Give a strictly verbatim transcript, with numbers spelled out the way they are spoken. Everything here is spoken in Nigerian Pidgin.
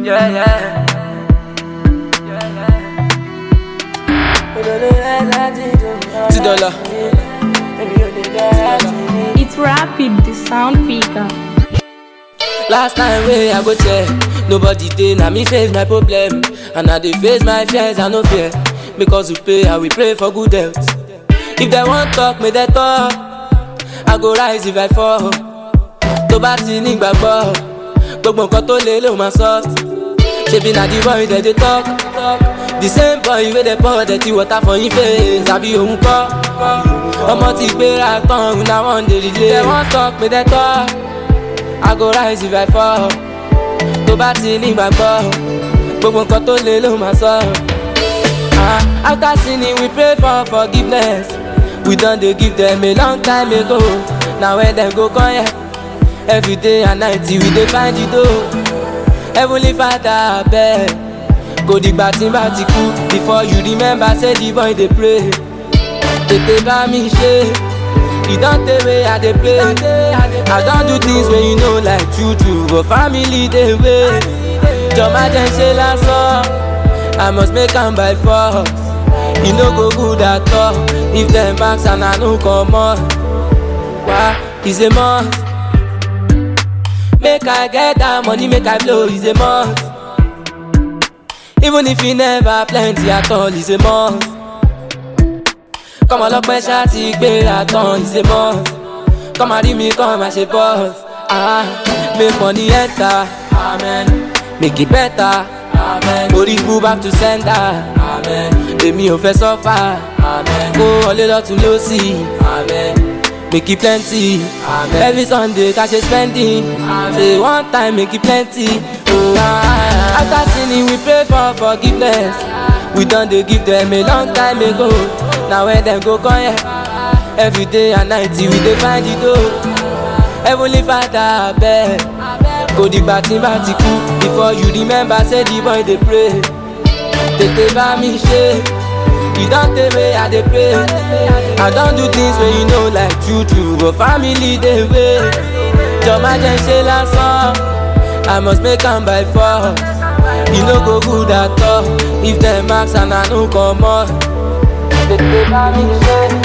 Yeah, yeah. Two dollar. It's rapid, the sound figure. Last time way I go check, nobody dey, na me face my problem. And I dey face my fears, I no fear. Because we pay, I will pray for good health. If they want talk, may they talk. I go rise if I fall. Tó bá ti ní gbàgbọ́, gbogbo nǹkan tó lé ló máa soft. Ṣebí na the boy that they talk. The same boy wey dey pour dirty water for him face, àbí òun kọ́. Ọmọ ti gbéra tán, una one dey relay. They want talk, may they talk. I go rise if I fall. Tó bá ti ní gbàgbọ́, gbogbo nǹkan tó lé ló máa soft. Ah, after sinning we pray for forgiveness. We done dey give them a long time ago. Now when them go come here, every day and night we dey find the door. Heavenly Father abeg, kò dìgbà tí n bá ti kú before you remember say the boy dey pray. Tètè bá mi ṣe, e don tey wey I dey play. I don do things wey you know like true true, but family dey wait. Jọ̀má jẹ́ ṣe lásán, I must make am by force. E no go good at all if dem ask and I no comot. Why? It's a must. Make I get that money, make I blow, it's a must. Even if you never plenty at all, it's a must. Come on, look, pressure, take pay at all, it's a must. Come and read me, come and say boss. Ah, make money enter, amen. Make it better, amen. Body go back to sender, amen. Èmi ò fẹ́ suffer, amen. Go all the lot to no see, amen. Make it plenty, amen. Every Sunday cash is spending, amen. Say one time make it plenty, oh ah. After sinning we pray for forgiveness. We done dey give them a long time ago. Now when them go come here, every day and night we dey find the door. Heavenly Father abeg, kò dìgbà tí n bá ti kú before you remember say the boy dey pray. Tètè bá mi ṣe, e don tey wey I dey pray. I don do things wey you know like true true, but family dey wait. Jọ̀má jẹ́ ṣe lásán, I must make am by force. E no go good at all if dem ask and I no comot. Tètè bá mi ṣe.